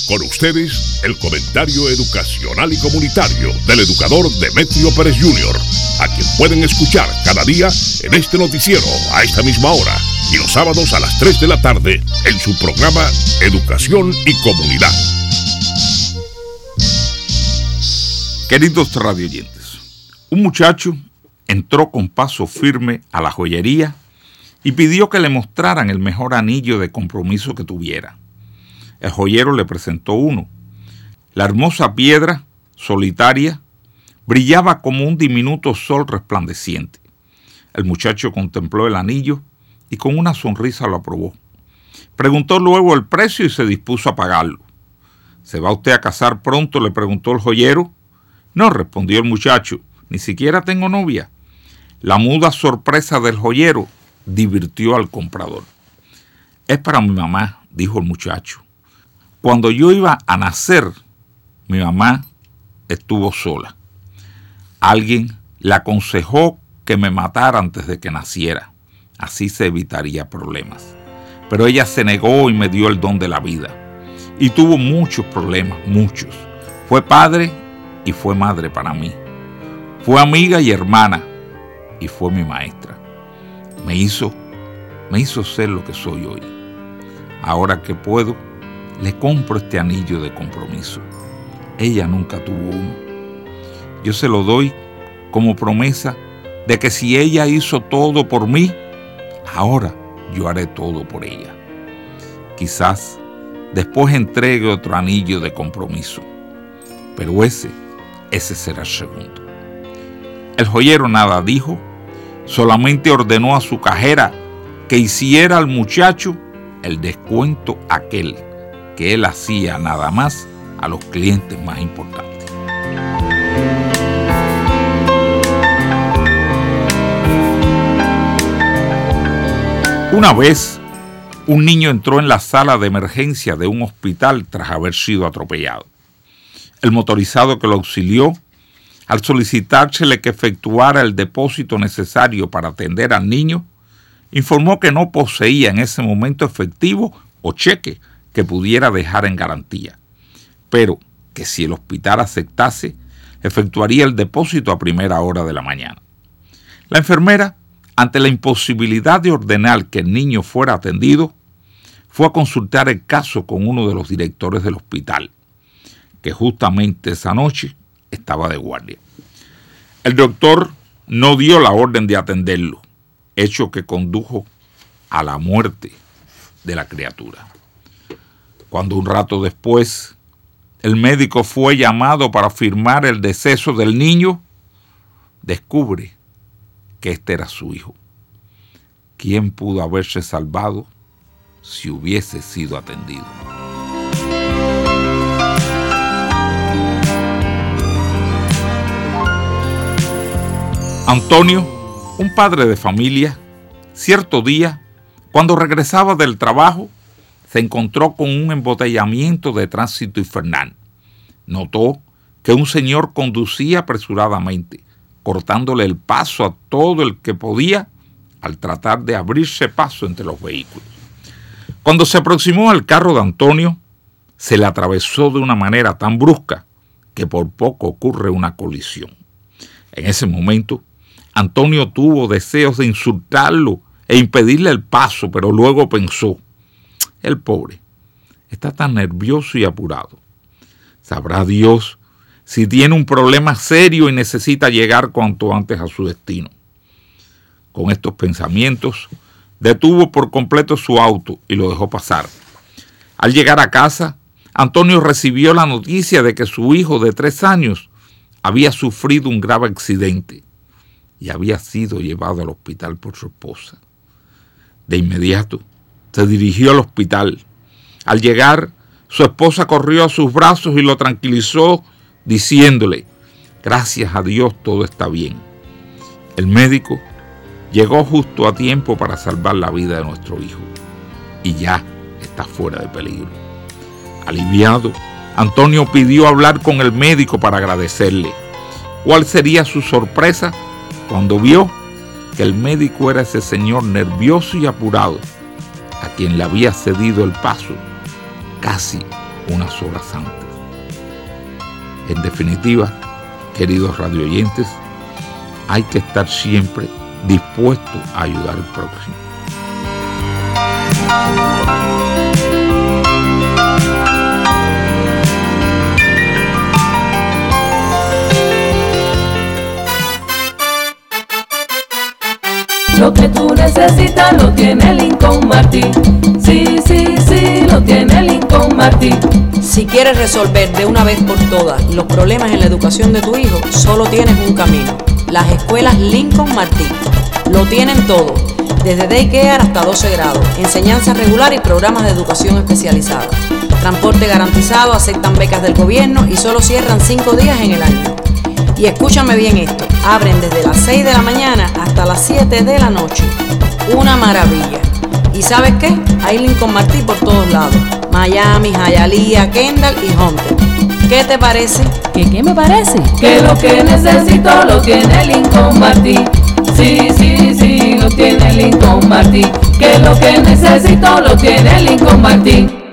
Con ustedes, el comentario educacional y comunitario del educador Demetrio Pérez Jr., a quien pueden escuchar cada día en este noticiero a esta misma hora y los sábados a las 3 de la tarde en su programa Educación y Comunidad. Queridos radioyentes, un muchacho entró con paso firme a la joyería y pidió que le mostraran el mejor anillo de compromiso que tuviera. El joyero le presentó uno. La hermosa piedra, solitaria, brillaba como un diminuto sol resplandeciente. El muchacho contempló el anillo y con una sonrisa lo aprobó. Preguntó luego el precio y se dispuso a pagarlo. ¿Se va usted a casar pronto?, le preguntó el joyero. No, respondió el muchacho, ni siquiera tengo novia. La muda sorpresa del joyero divirtió al comprador. Es para mi mamá, dijo el muchacho. Cuando yo iba a nacer, mi mamá estuvo sola. Alguien le aconsejó que me matara antes de que naciera. Así se evitaría problemas. Pero ella se negó y me dio el don de la vida. Y tuvo muchos problemas, muchos. Fue padre y fue madre para mí. Fue amiga y hermana y fue mi maestra. Me hizo ser lo que soy hoy. Ahora que puedo, le compro este anillo de compromiso. Ella nunca tuvo uno. Yo se lo doy como promesa de que si ella hizo todo por mí, ahora yo haré todo por ella. Quizás después entregue otro anillo de compromiso, pero ese será el segundo. El joyero nada dijo, solamente ordenó a su cajera que hiciera al muchacho el descuento aquel que él hacía nada más a los clientes más importantes. Una vez, un niño entró en la sala de emergencia de un hospital tras haber sido atropellado. El motorizado que lo auxilió, al solicitársele que efectuara el depósito necesario para atender al niño, informó que no poseía en ese momento efectivo o cheque que pudiera dejar en garantía, pero que si el hospital aceptase, efectuaría el depósito a primera hora de la mañana. La enfermera, ante la imposibilidad de ordenar que el niño fuera atendido, fue a consultar el caso con uno de los directores del hospital, que justamente esa noche estaba de guardia. El doctor no dio la orden de atenderlo, hecho que condujo a la muerte de la criatura. Cuando un rato después el médico fue llamado para firmar el deceso del niño, descubre que este era su hijo. ¿Quién pudo haberse salvado si hubiese sido atendido? Antonio, un padre de familia, cierto día, cuando regresaba del trabajo, se encontró con un embotellamiento de tránsito infernal. Notó que un señor conducía apresuradamente, cortándole el paso a todo el que podía al tratar de abrirse paso entre los vehículos. Cuando se aproximó al carro de Antonio, se le atravesó de una manera tan brusca que por poco ocurre una colisión. En ese momento, Antonio tuvo deseos de insultarlo e impedirle el paso, pero luego pensó: el pobre está tan nervioso y apurado. Sabrá Dios si tiene un problema serio y necesita llegar cuanto antes a su destino. Con estos pensamientos, detuvo por completo su auto y lo dejó pasar. Al llegar a casa, Antonio recibió la noticia de que su hijo de 3 años había sufrido un grave accidente y había sido llevado al hospital por su esposa. De inmediato, se dirigió al hospital. Al llegar, su esposa corrió a sus brazos y lo tranquilizó, diciéndole: gracias a Dios todo está bien. El médico llegó justo a tiempo para salvar la vida de nuestro hijo y ya está fuera de peligro. Aliviado, Antonio pidió hablar con el médico para agradecerle. ¿Cuál sería su sorpresa cuando vio que el médico era ese señor nervioso y apurado a quien le había cedido el paso casi unas horas antes. En definitiva, queridos radioyentes, hay que estar siempre dispuesto a ayudar al próximo. Lo que tú necesitas lo tiene Lincoln Martin. Sí, sí, sí, lo tiene Lincoln Martin. Si quieres resolver de una vez por todas los problemas en la educación de tu hijo, solo tienes un camino: las escuelas Lincoln Martin. Lo tienen todo, desde daycare hasta 12 grados, enseñanza regular y programas de educación especializada. Transporte garantizado, aceptan becas del gobierno y solo cierran 5 días en el año. Y escúchame bien esto, abren desde las 6 de la mañana hasta las 7 de la noche. Una maravilla. ¿Y sabes qué? Hay Lincoln Martin por todos lados: Miami, Hialeah, Kendall y Hunter. ¿Qué te parece? ¿Qué me parece? Que lo que necesito lo tiene Lincoln Martin. Sí, sí, sí, lo tiene Lincoln Martin. Que lo que necesito lo tiene Lincoln Martin.